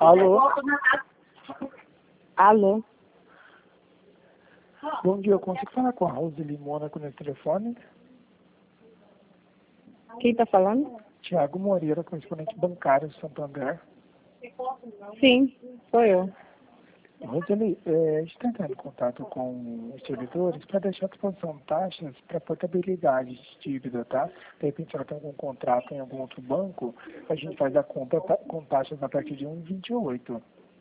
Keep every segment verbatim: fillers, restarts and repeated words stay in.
Alô? Alô? Bom dia, eu consigo falar com a Roseli Mônaco no telefone? Quem está falando? Tiago Moreira, correspondente bancário do Santander. Sim, sou eu. Roseli, é, a gente está entrando em contato com os servidores para deixar à disposição taxas para portabilidade de dívida, tá? De repente, se ela tem algum contrato em algum outro banco, a gente faz a compra ta- com taxas a partir de um vírgula vinte e oito.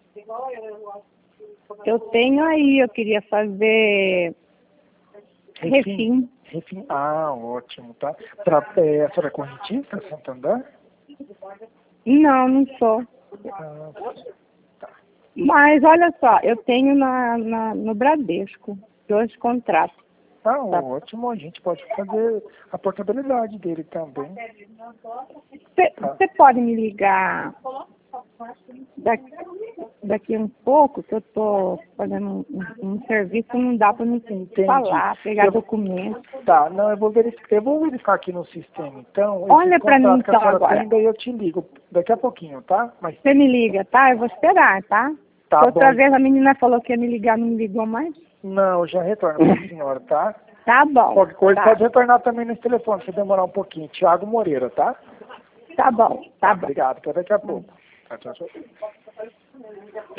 Eu tenho aí, eu queria fazer refim. Refim. Ah, ótimo, tá? Pra, é, a senhora é correntista, Santander? Não, não sou. Ah, tá. Mas olha só, eu tenho na, na, no Bradesco dois contratos. Ah, Tá. ótimo, a gente pode fazer a portabilidade dele também. Você Tá. pode me ligar daqui, daqui um pouco, que eu estou fazendo um, um serviço, não dá para me falar, pegar Eu- documento. Tá, não, eu vou verificar, eu vou verificar aqui no sistema, então. Olha esse pra mim, contrato que a então, senhora agora. tem, daí eu te ligo daqui a pouquinho, tá? Mas Você me liga, tá? Eu vou esperar, tá? tá Outra bom. vez a menina falou que ia me ligar, não me ligou mais. Não, eu já retorno para a senhora, tá? Tá bom. Qualquer coisa Tá, pode retornar também nesse telefone, se demorar um pouquinho. Tiago Moreira, tá? tá bom, tá bom. Obrigado, até daqui a pouco. Tchau, tchau, tchau.